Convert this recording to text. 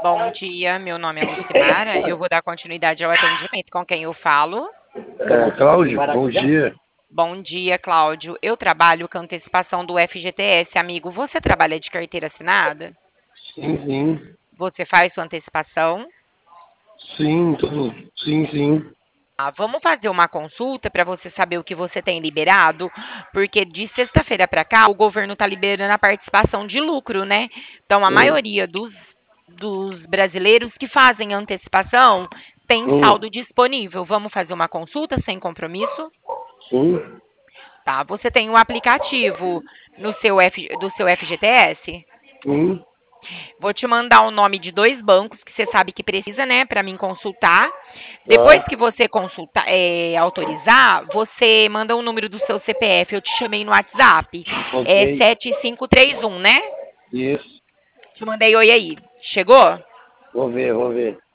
Bom dia, meu nome é Lucimara. Eu vou dar continuidade ao atendimento. Com quem eu falo? Cláudio, bom dia. Bom dia, Cláudio. Eu trabalho com antecipação do FGTS, amigo. Você trabalha de carteira assinada? Sim, sim. Você faz sua antecipação? Sim, tudo. Sim, sim. Vamos fazer uma consulta para você saber o que você tem liberado, porque de sexta-feira para cá o governo está liberando a participação de lucro, né? Então a Hum, maioria dos brasileiros que fazem antecipação tem hum, saldo disponível. Vamos fazer uma consulta sem compromisso? sim, Tá? Você tem um aplicativo no do seu FGTS? sim. Vou te mandar o nome de dois bancos que você sabe que precisa, né, para mim consultar. Depois Tá, que você consultar, autorizar, você manda o número do seu CPF. Eu te chamei no WhatsApp. ok. É 7531, né? Isso. Te mandei oi aí. Chegou? Vou ver, vou ver.